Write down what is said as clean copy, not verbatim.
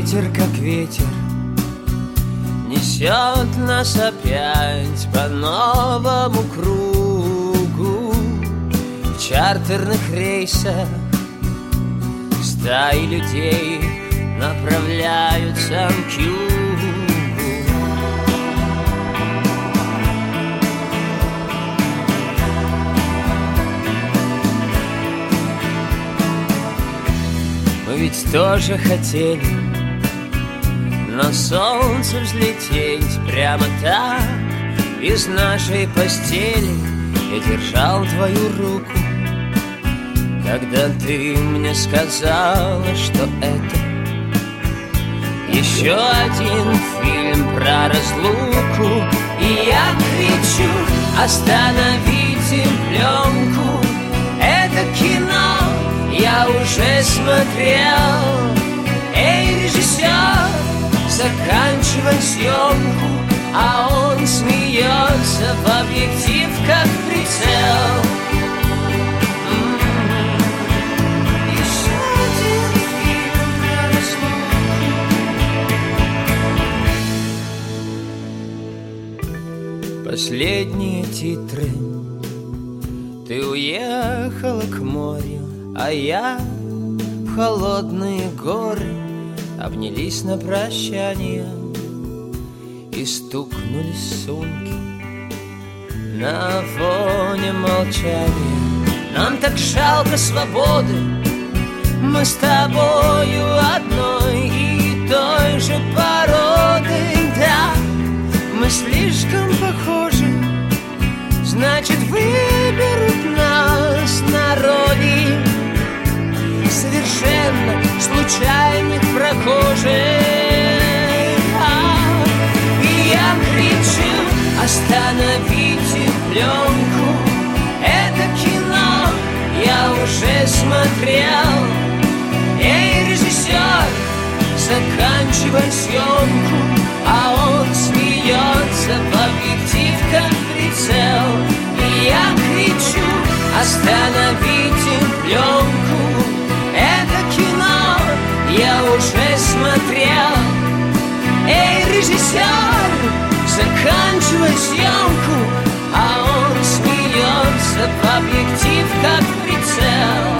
ветер, как ветер, несет нас опять по новому кругу. В чартерных рейсах стаи людей направляются к югу. Мы ведь тоже хотели на солнце взлететь прямо так из нашей постели. Я держал твою руку, когда ты мне сказала, что это еще один фильм про разлуку. И я кричу: остановите пленку, это кино я уже смотрел. Эй, режиссер, заканчивай съемку. А он смеется в объектив, как прицел. Еще один фильм про разлуку. Последние титры. Ты уехала к морю, а я в холодные горы. Обнялись на прощание и стукнулись сумки на фоне молчания. Нам так жалко свободы, мы с тобою одной и той же породы. Да, мы слишком похожи, значит, выберут нас народе. Совершенно случайных прохожих. И я кричу: остановите пленку, это кино я уже смотрел. Эй, режиссер, заканчивай съемку. А он смеется в объектив, как прицел. И я кричу: остановите пленку, это кино я уже смотрел. Эй, режиссер, заканчивай съемку. А он смеется в объектив, как прицел.